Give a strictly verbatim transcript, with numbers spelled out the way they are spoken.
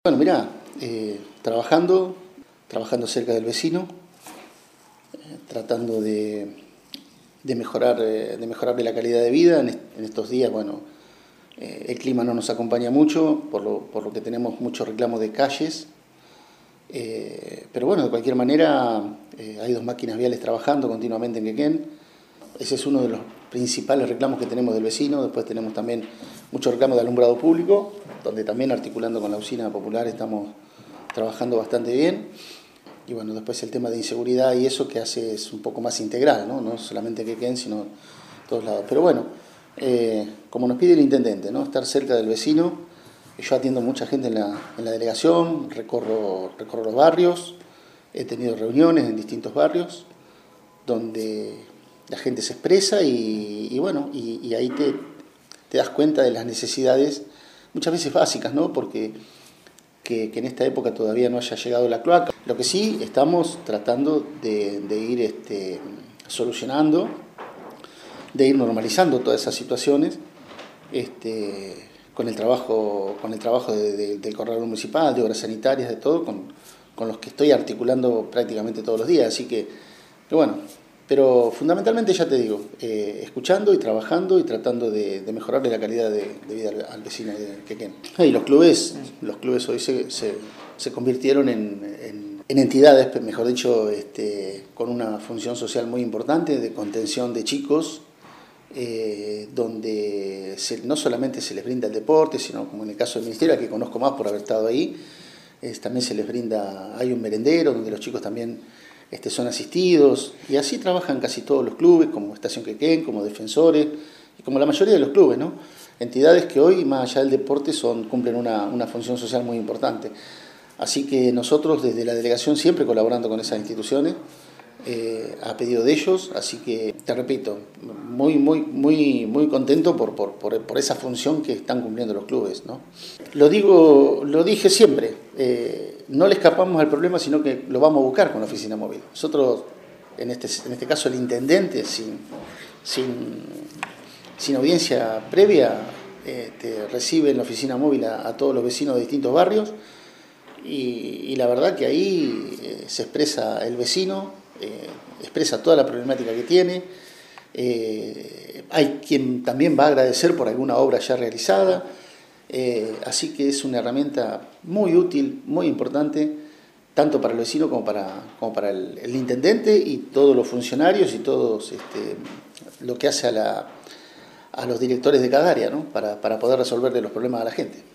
Bueno, mirá, eh, trabajando, trabajando cerca del vecino, eh, tratando de, de mejorar, eh, de mejorarle la calidad de vida. En, est en estos días, bueno, eh, el clima no nos acompaña mucho, por lo, por lo que tenemos mucho reclamo de calles. Eh, pero bueno, de cualquier manera, eh, hay dos máquinas viales trabajando continuamente en Quequén. Ese es uno de los principales reclamos que tenemos del vecino. Después tenemos también muchos reclamos de alumbrado público, donde también articulando con la usina popular estamos trabajando bastante bien. Y bueno, después el tema de inseguridad y eso que hace es un poco más integral, no, no solamente Quequén, sino todos lados. Pero bueno, eh, como nos pide el intendente, ¿no? Estar cerca del vecino. Yo atiendo mucha gente en la, en la delegación, recorro, recorro los barrios, he tenido reuniones en distintos barrios donde la gente se expresa y, y bueno, y, y ahí te, te das cuenta de las necesidades, muchas veces básicas, ¿no? Porque que, que en esta época todavía no haya llegado la cloaca. Lo que sí estamos tratando de, de ir este, solucionando, de ir normalizando todas esas situaciones, este, con el trabajo, con el trabajo de, de, del corredor municipal, de obras sanitarias, de todo, con, con los que estoy articulando prácticamente todos los días. Así que, que bueno, pero fundamentalmente ya te digo, eh, escuchando y trabajando y tratando de, de mejorarle la calidad de, de vida al, al vecino de Quequén. Y los clubes, los clubes hoy se, se, se convirtieron en, en, en entidades, mejor dicho, este, con una función social muy importante de contención de chicos, eh, donde se, no solamente se les brinda el deporte, sino como en el caso del ministerio, que conozco más por haber estado ahí, es, también se les brinda, hay un merendero donde los chicos también Este, son asistidos, y así trabajan casi todos los clubes, como Estación Quequén, como Defensores, y como la mayoría de los clubes, ¿no? Entidades que hoy, más allá del deporte, son, cumplen una, una función social muy importante. Así que nosotros, desde la delegación, siempre colaborando con esas instituciones, eh, a pedido de ellos, así que, te repito, muy, muy, muy, muy contento por, por, por, por esa función que están cumpliendo los clubes, ¿no? Lo digo, lo dije siempre, eh, no le escapamos al problema, sino que lo vamos a buscar con la oficina móvil. Nosotros, en este, en este caso el intendente, sin, sin, sin audiencia previa, eh, te recibe en la oficina móvil a, a todos los vecinos de distintos barrios, y, y la verdad que ahí eh, se expresa el vecino, eh, expresa toda la problemática que tiene. Eh, hay quien también va a agradecer por alguna obra ya realizada. Eh, así que es una herramienta muy útil, muy importante, tanto para el vecino como para, como para el, el intendente y todos los funcionarios y todos este, lo que hace a, la, a los directores de cada área, ¿no? para, para poder resolverle los problemas a la gente.